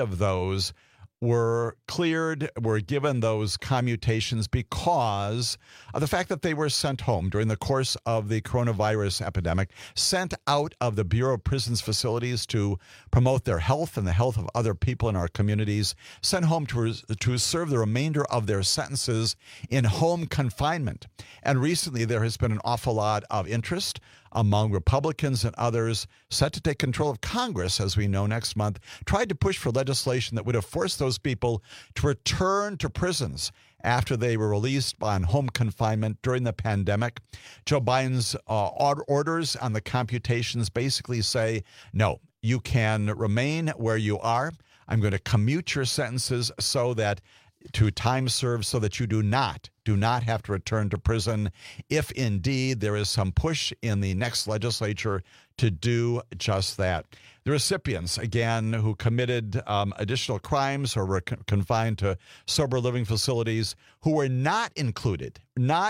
were cleared, were given those commutations because of the fact that they were sent home during the course of the coronavirus epidemic, sent out of the Bureau of Prisons facilities to promote their health and the health of other people in our communities, sent home to serve the remainder of their sentences in home confinement. And recently there has been an awful lot of interest among Republicans and others set to take control of Congress, as we know, next month, tried to push for legislation that would have forced those people to return to prisons after they were released on home confinement during the pandemic. Joe Biden's orders on the computations basically say, no, you can remain where you are. I'm going to commute your sentences to time served so that you do not have to return to prison if indeed there is some push in the next legislature to do just that. The recipients, again, who committed additional crimes or were confined to sober living facilities who were not included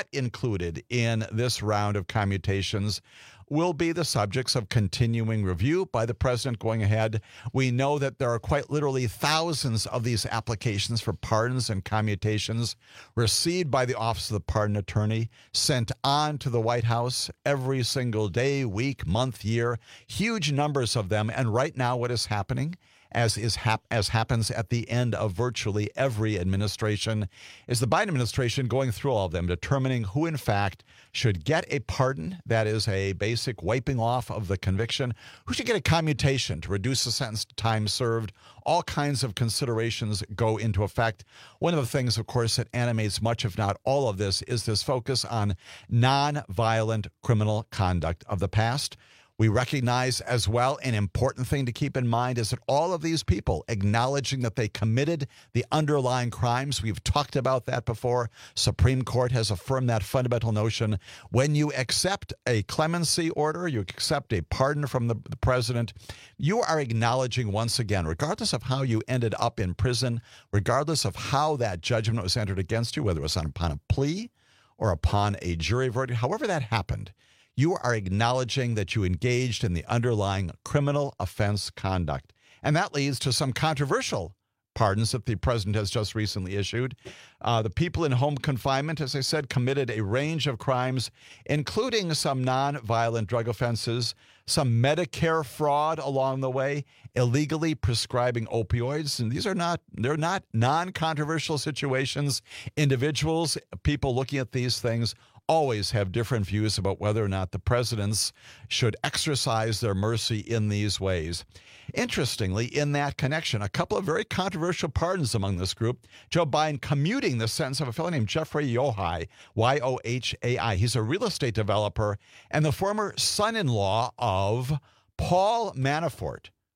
in this round of commutations will be the subjects of continuing review by the president going ahead. We know that there are quite literally thousands of these applications for pardons and commutations received by the Office of the Pardon Attorney, sent on to the White House every single day, week, month, year, huge numbers of them. And right now what is happening, as happens at the end of virtually every administration, is the Biden administration going through all of them, determining who in fact should get a pardon, that is a basic wiping off of the conviction, who should get a commutation to reduce the sentence to time served. All kinds of considerations go into effect. One of the things, of course, that animates much, if not all of this, is this focus on nonviolent criminal conduct of the past. We recognize as well an important thing to keep in mind is that all of these people acknowledging that they committed the underlying crimes, we've talked about that before. Supreme Court has affirmed that fundamental notion. When you accept a clemency order, you accept a pardon from the president, you are acknowledging once again, regardless of how you ended up in prison, regardless of how that judgment was entered against you, whether it was upon a plea or upon a jury verdict, however that happened, you are acknowledging that you engaged in the underlying criminal offense conduct. And that leads to some controversial pardons that the president has just recently issued. The people in home confinement, as I said, committed a range of crimes, including some nonviolent drug offenses, some Medicare fraud along the way, illegally prescribing opioids. And they're not non-controversial situations. Individuals, people looking at these things always have different views about whether or not the presidents should exercise their mercy in these ways. Interestingly, in that connection, a couple of very controversial pardons among this group. Joe Biden commuting the sentence of a fellow named Jeffrey Yohai, Y-O-H-A-I. He's a real estate developer and the former son-in-law of Paul Manafort,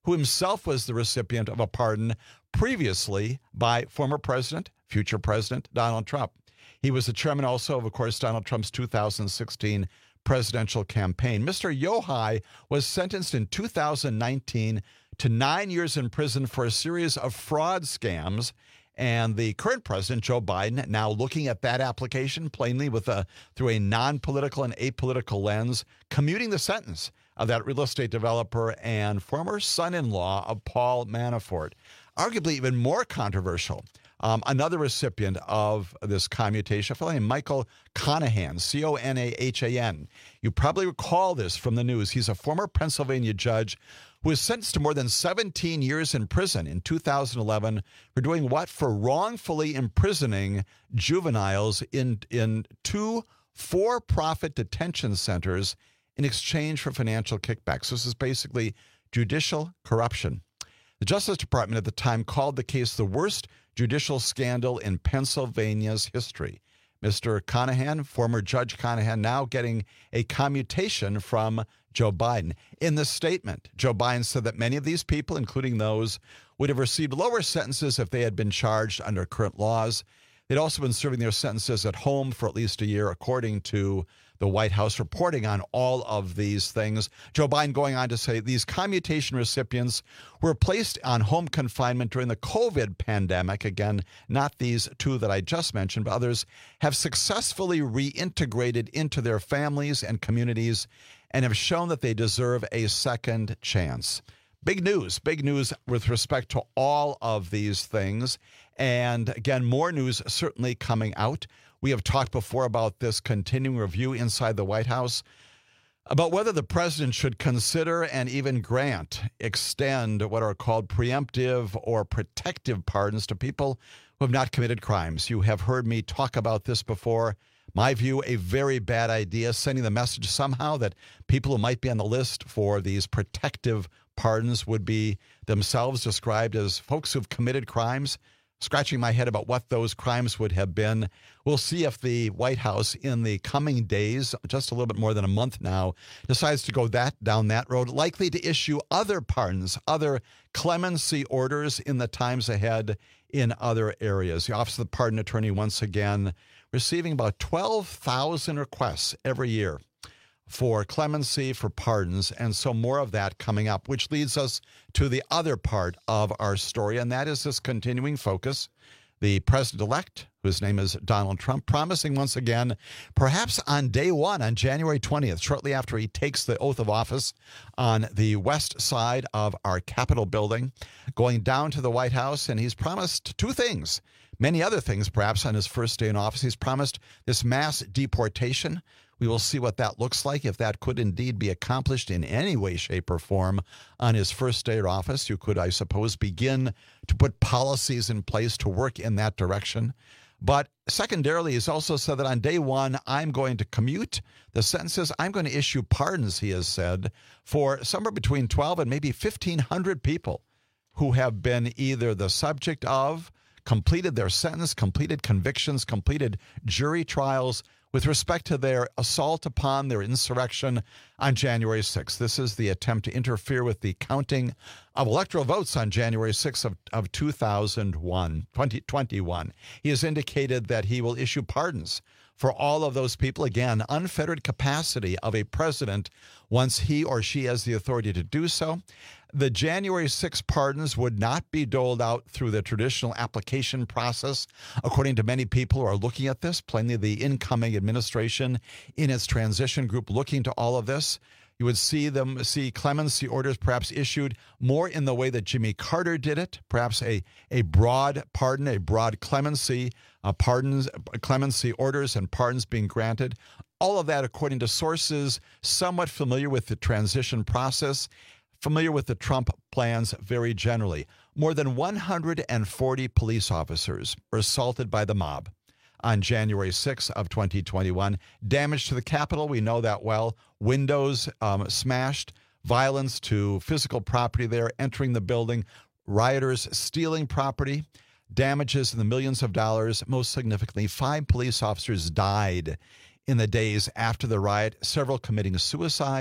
who himself was the recipient of a pardon previously by former future President Donald Trump. He was the chairman also of course, Donald Trump's 2016 presidential campaign. Mr. Yochai was sentenced in 2019 to 9 years in prison for a series of fraud scams. And the current president, Joe Biden, now looking at that application plainly through a non-political and apolitical lens, commuting the sentence of that real estate developer and former son-in-law of Paul Manafort. Arguably even more controversial, another recipient of this commutation, a fellow named Michael Conahan, Conahan. You probably recall this from the news. He's a former Pennsylvania judge who was sentenced to more than 17 years in prison in 2011 for doing what? For wrongfully imprisoning juveniles in 2 for-profit detention centers in exchange for financial kickbacks. This is basically judicial corruption. The Justice Department at the time called the case the worst judicial scandal in Pennsylvania's history. Mr. Conahan, former Judge Conahan, now getting a commutation from Joe Biden. In the statement, Joe Biden said that many of these people, including those, would have received lower sentences if they had been charged under current laws. They'd also been serving their sentences at home for at least a year, according to the White House reporting on all of these things. Joe Biden going on to say these commutation recipients were placed on home confinement during the COVID pandemic. Again, not these 2 that I just mentioned, but others have successfully reintegrated into their families and communities and have shown that they deserve a second chance. Big news with respect to all of these things. And again, more news certainly coming out. We have talked before about this continuing review inside the White House about whether the president should consider and even extend what are called preemptive or protective pardons to people who have not committed crimes. You have heard me talk about this before. My view, a very bad idea, sending the message somehow that people who might be on the list for these protective pardons would be themselves described as folks who've committed crimes. Scratching my head about what those crimes would have been. We'll see if the White House in the coming days, just a little bit more than a month now, decides to go down that road, likely to issue other pardons, other clemency orders in the times ahead in other areas. The Office of the Pardon Attorney, once again, receiving about 12,000 requests every year for clemency, for pardons, and so more of that coming up, which leads us to the other part of our story, and that is this continuing focus. The president-elect, whose name is Donald Trump, promising once again, perhaps on day one, on January 20th, shortly after he takes the oath of office on the west side of our Capitol building, going down to the White House, and he's promised 2 things. Many other things, perhaps, on his first day in office. He's promised this mass deportation. We will see what that looks like, if that could indeed be accomplished in any way, shape, or form on his first day of office. You could, I suppose, begin to put policies in place to work in that direction. But secondarily, he's also said that on day one, I'm going to commute the sentences. I'm going to issue pardons, he has said, for somewhere between 12 and maybe 1,500 people who have been either the subject of, completed their sentence, completed convictions, completed jury trials with respect to their assault upon their insurrection on January 6th. This is the attempt to interfere with the counting of electoral votes on January 6th of 2021. He has indicated that he will issue pardons for all of those people. Again, unfettered capacity of a president once he or she has the authority to do so. The January 6 pardons would not be doled out through the traditional application process, according to many people who are looking at this. Plainly, the incoming administration in its transition group looking to all of this. You would see clemency orders perhaps issued more in the way that Jimmy Carter did it, perhaps a broad pardon, a broad clemency, clemency orders and pardons being granted. All of that, according to sources somewhat familiar with the transition process, familiar with the Trump plans very generally. More than 140 police officers were assaulted by the mob on January 6th of 2021. Damage to the Capitol, we know that well. Windows smashed, violence to physical property there, entering the building, rioters stealing property, damages in the millions of dollars. Most significantly, 5 police officers died in the days after the riot, several committing suicide.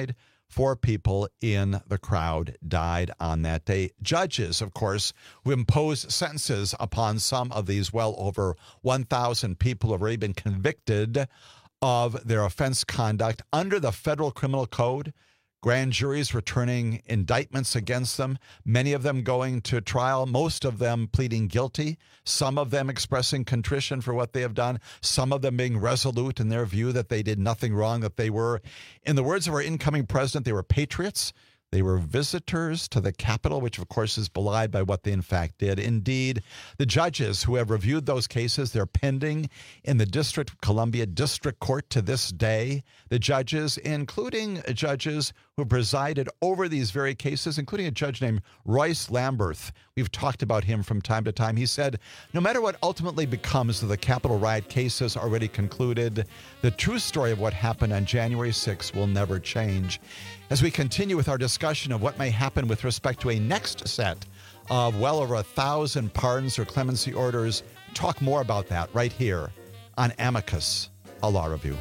4 people in the crowd died on that day. Judges, of course, who imposed sentences upon some of these well over 1,000 people have already been convicted of their offense conduct under the federal criminal code. Grand juries returning indictments against them, many of them going to trial, most of them pleading guilty, some of them expressing contrition for what they have done, some of them being resolute in their view that they did nothing wrong, that they were, in the words of our incoming president, they were patriots. They were visitors to the Capitol, which, of course, is belied by what they, in fact, did. Indeed, the judges who have reviewed those cases, they're pending in the District of Columbia District Court to this day. The judges, including judges who presided over these very cases, including a judge named Royce Lamberth. We've talked about him from time to time. He said, no matter what ultimately becomes of the Capitol riot cases already concluded, the true story of what happened on January 6th will never change. As we continue with our discussion of what may happen with respect to a next set of well over 1,000 pardons or clemency orders, talk more about that right here on Amicus, a law review.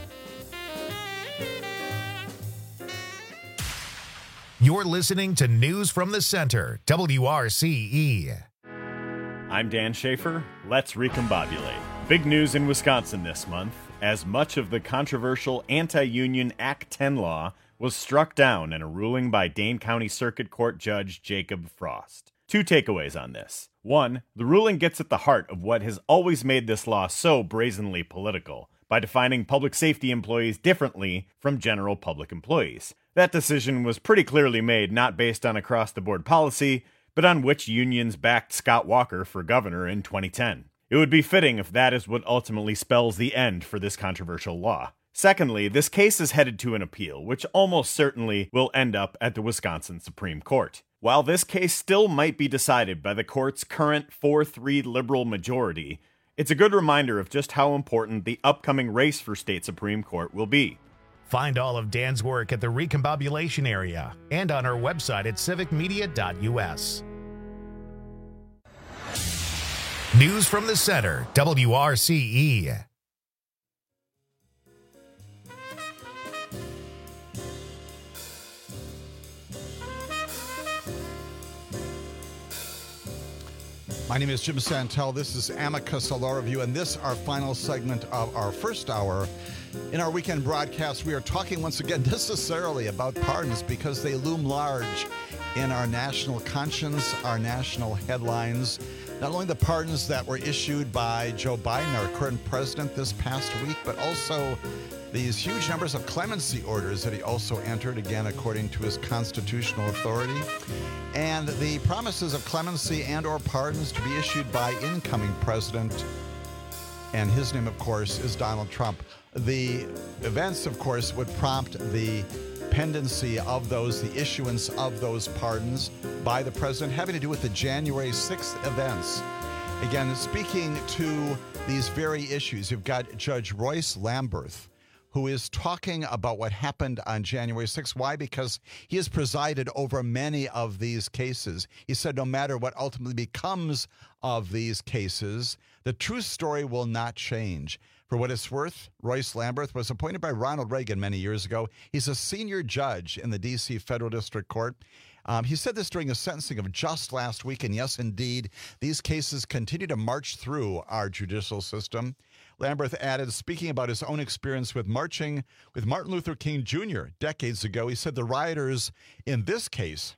You're listening to News from the Center, WRCE. I'm Dan Schaefer. Let's recombobulate. Big news in Wisconsin this month, as much of the controversial anti-union Act 10 law was struck down in a ruling by Dane County Circuit Court Judge Jacob Frost. 2 takeaways on this. 1, the ruling gets at the heart of what has always made this law so brazenly political, by defining public safety employees differently from general public employees. That decision was pretty clearly made not based on across-the-board policy, but on which unions backed Scott Walker for governor in 2010. It would be fitting if that is what ultimately spells the end for this controversial law. Secondly, this case is headed to an appeal, which almost certainly will end up at the Wisconsin Supreme Court. While this case still might be decided by the court's current 4-3 liberal majority, it's a good reminder of just how important the upcoming race for state Supreme Court will be. Find all of Dan's work at the Recombobulation Area and on our website at civicmedia.us. News from the Center, WRCE. My name is Jim Santel. This is Amicus, a law review, and this our final segment of our first hour. In our weekend broadcast, we are talking once again necessarily about pardons because they loom large in our national conscience, our national headlines. Not only the pardons that were issued by Joe Biden, our current president, this past week, but also these huge numbers of clemency orders that he also entered, again, according to his constitutional authority, and the promises of clemency and or pardons to be issued by incoming president, and his name, of course, is Donald Trump. The events, of course, would prompt the pendency of those, the issuance of those pardons by the president, having to do with the January 6th events. Again, speaking to these very issues, you've got Judge Royce Lamberth, who is talking about what happened on January 6th. Why? Because he has presided over many of these cases. He said no matter what ultimately becomes of these cases, the true story will not change. For what it's worth, Royce Lamberth was appointed by Ronald Reagan many years ago. He's a senior judge in the D.C. Federal District Court. He said this during a sentencing of just last week, and yes, indeed, these cases continue to march through our judicial system. Lamberth added, speaking about his own experience with marching with Martin Luther King Jr. decades ago, he said the rioters in this case,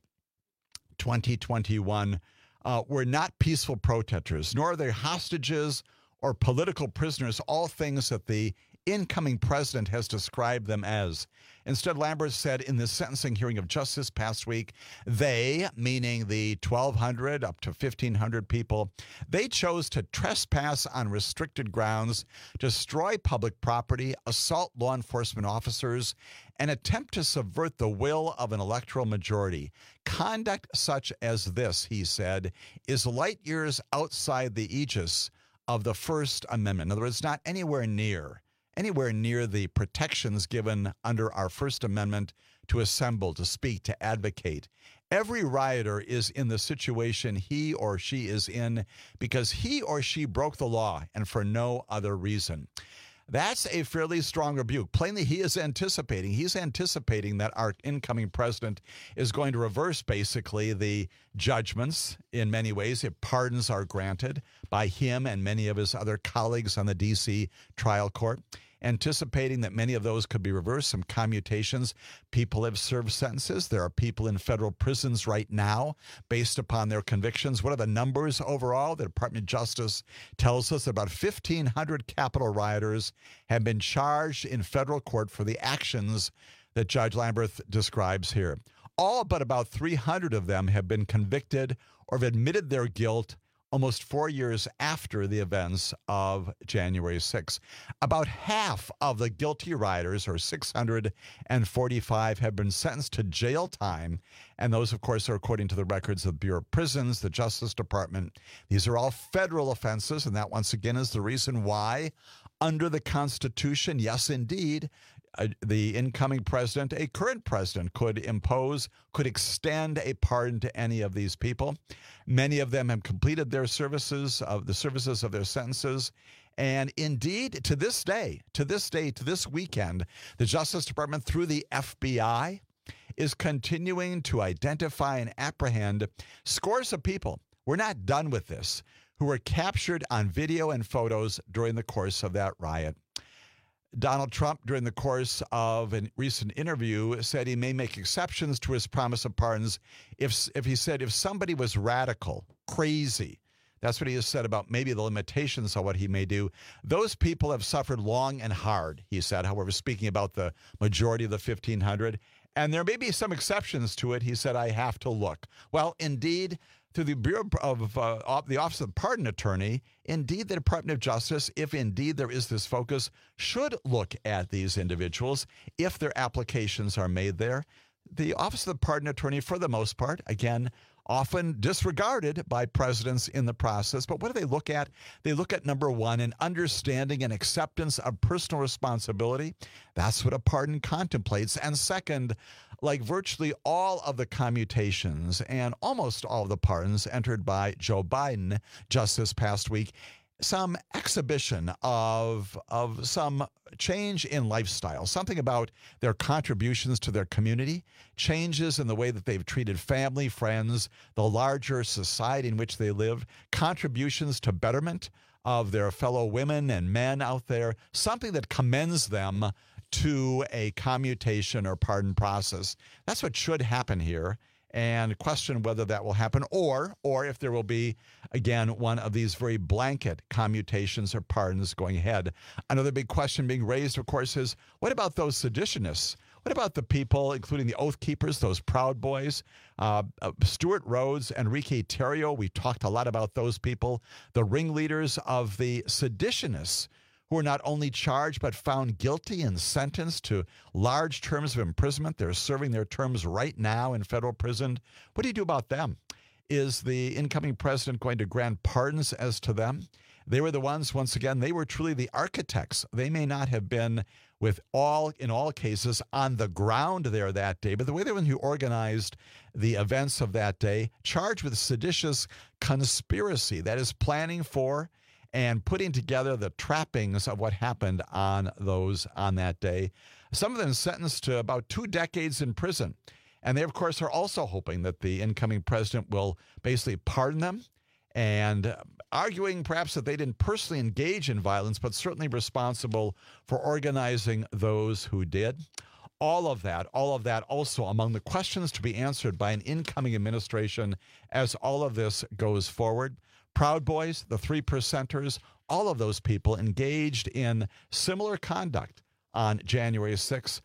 2021, were not peaceful protesters, nor are they hostages or political prisoners, all things that the incoming president has described them as. Instead, Lamberth said in the sentencing hearing of just this past week, they, meaning the 1,200 up to 1,500 people, they chose to trespass on restricted grounds, destroy public property, assault law enforcement officers, and attempt to subvert the will of an electoral majority. Conduct such as this, he said, is light years outside the aegis of the First Amendment. In other words, not anywhere near the protections given under our First Amendment to assemble, to speak, to advocate. Every rioter is in the situation he or she is in because he or she broke the law and for no other reason. That's a fairly strong rebuke. Plainly, he's anticipating that our incoming president is going to reverse basically the judgments in many ways. If pardons are granted by him and many of his other colleagues on the D.C. trial court, anticipating that many of those could be reversed, some commutations. People have served sentences. There are people in federal prisons right now based upon their convictions. What are the numbers overall? The Department of Justice tells us about 1,500 Capitol rioters have been charged in federal court for the actions that Judge Lamberth describes here. All but about 300 of them have been convicted or have admitted their guilt almost 4 years after the events of January 6th. About half of the guilty rioters, or 645, have been sentenced to jail time. And those, of course, are according to the records of the Bureau of Prisons, the Justice Department. These are all federal offenses, and that, once again, is the reason why, under the Constitution, yes, indeed, the incoming president, a current president, could extend a pardon to any of these people. Many of them have completed their services of their sentences. And indeed, to this weekend, the Justice Department, through the FBI, is continuing to identify and apprehend scores of people. We're not done with this, who were captured on video and photos during the course of that riot. Donald Trump, during the course of a recent interview, said he may make exceptions to his promise of pardons if somebody was radical, crazy. That's what he has said about maybe the limitations of what he may do. Those people have suffered long and hard, he said, however, speaking about the majority of the 1,500. And there may be some exceptions to it. He said, I have to look. Well, indeed, through the Bureau of the Office of the Pardon Attorney, indeed, the Department of Justice, if indeed there is this focus, should look at these individuals if their applications are made there. The Office of the Pardon Attorney, for the most part, again, often disregarded by presidents in the process. But what do they look at? They look at, number one, an understanding and acceptance of personal responsibility. That's what a pardon contemplates. And second, like virtually all of the commutations and almost all of the pardons entered by Joe Biden just this past week, some exhibition of some change in lifestyle, something about their contributions to their community, changes in the way that they've treated family, friends, the larger society in which they live, contributions to betterment of their fellow women and men out there, something that commends them to a commutation or pardon process. That's what should happen here. And question whether that will happen or if there will be, again, one of these very blanket commutations or pardons going ahead. Another big question being raised, of course, is what about those seditionists? What about the people, including the Oath Keepers, those Proud Boys, Stuart Rhodes, Enrique Tarrio? We talked a lot about those people, the ringleaders of the seditionists, who are not only charged but found guilty and sentenced to large terms of imprisonment. They're serving their terms right now in federal prison. What do you do about them? Is the incoming president going to grant pardons as to them? They were the ones, once again, they were truly the architects. They may not have been in all cases, on the ground there that day, but the way they were who organized the events of that day, charged with seditious conspiracy, that is planning for and putting together the trappings of what happened on that day. Some of them sentenced to about 2 decades in prison. And they, of course, are also hoping that the incoming president will basically pardon them and arguing perhaps that they didn't personally engage in violence, but certainly responsible for organizing those who did. All of that also among the questions to be answered by an incoming administration as all of this goes forward. Proud Boys, the 3%ers, all of those people engaged in similar conduct on January 6th,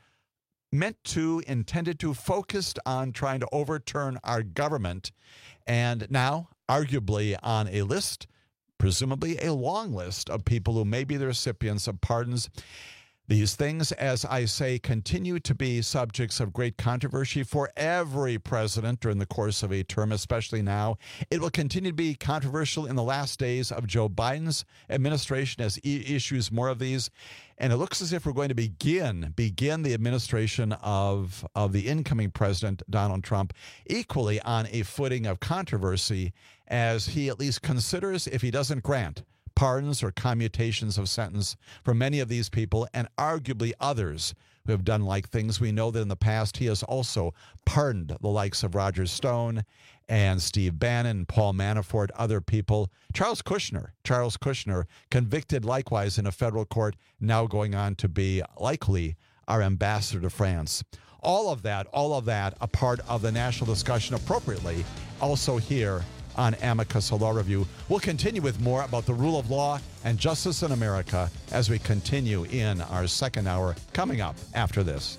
intended to, focused on trying to overturn our government, and now arguably on a list, presumably a long list of people who may be the recipients of pardons. These things, as I say, continue to be subjects of great controversy for every president during the course of a term, especially now. It will continue to be controversial in the last days of Joe Biden's administration as he issues more of these. And it looks as if we're going to begin the administration of the incoming president, Donald Trump, equally on a footing of controversy as he at least considers, if he doesn't grant pardons or commutations of sentence for many of these people and arguably others who have done like things. We know that in the past he has also pardoned the likes of Roger Stone and Steve Bannon, Paul Manafort, other people. Charles Kushner, convicted likewise in a federal court, now going on to be likely our ambassador to France. All of that, a part of the national discussion appropriately, also here on Amicus Law Review. We'll continue with more about the rule of law and justice in America as we continue in our second hour, coming up after this.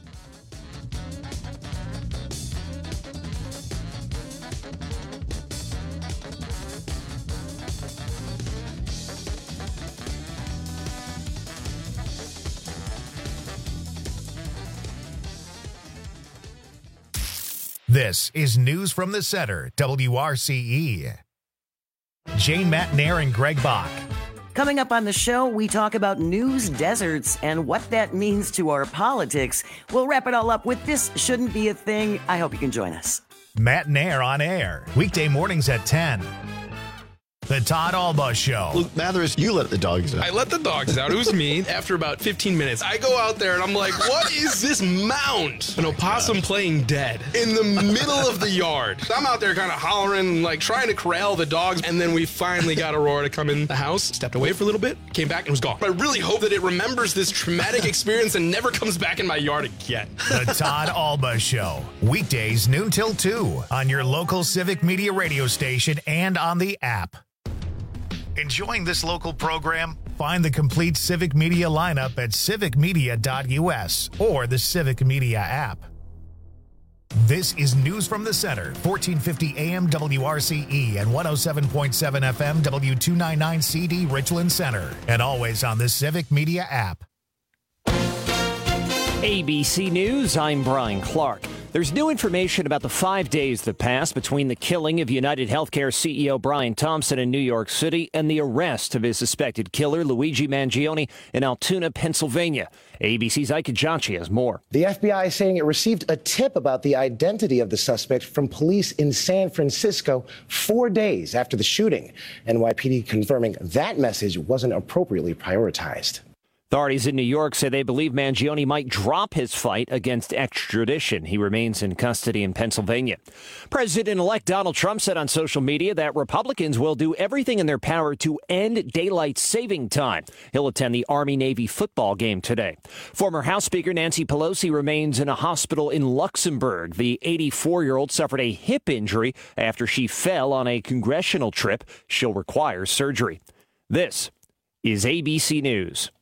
This is News from the Center, WRCE. Jane Matt Nair and Greg Bach. Coming up on the show, we talk about news deserts and what that means to our politics. We'll wrap it all up with This Shouldn't Be a Thing. I hope you can join us. Matt Nair on air, weekday mornings at 10. The Todd Alba Show. Luke Mathers, you let the dogs out. I let the dogs out. It was me. After about 15 minutes, I go out there and I'm like, what is this mound? An opossum playing dead in the middle of the yard. So I'm out there kind of hollering, like trying to corral the dogs. And then we finally got Aurora to come in the house, stepped away for a little bit, came back and was gone. I really hope that it remembers this traumatic experience and never comes back in my yard again. The Todd Alba Show. Weekdays noon till 2 on your local Civic Media radio station and on the app. Enjoying this local program? Find the complete Civic Media lineup at civicmedia.us or the Civic Media app. This is News from the Center, 1450 AM WRCE and 107.7 FM W299 CD Richland Center, and always on the Civic Media app. ABC News, I'm Brian Clark. There's new information about the 5 days that passed between the killing of United Healthcare CEO Brian Thompson in New York City and the arrest of his suspected killer, Luigi Mangione, in Altoona, Pennsylvania. ABC's Ike Janchi has more. The FBI is saying it received a tip about the identity of the suspect from police in San Francisco 4 days after the shooting. NYPD confirming that message wasn't appropriately prioritized. Authorities in New York say they believe Mangione might drop his fight against extradition. He remains in custody in Pennsylvania. President-elect Donald Trump said on social media that Republicans will do everything in their power to end daylight saving time. He'll attend the Army-Navy football game today. Former House Speaker Nancy Pelosi remains in a hospital in Luxembourg. The 84-year-old suffered a hip injury after she fell on a congressional trip. She'll require surgery. This is ABC News.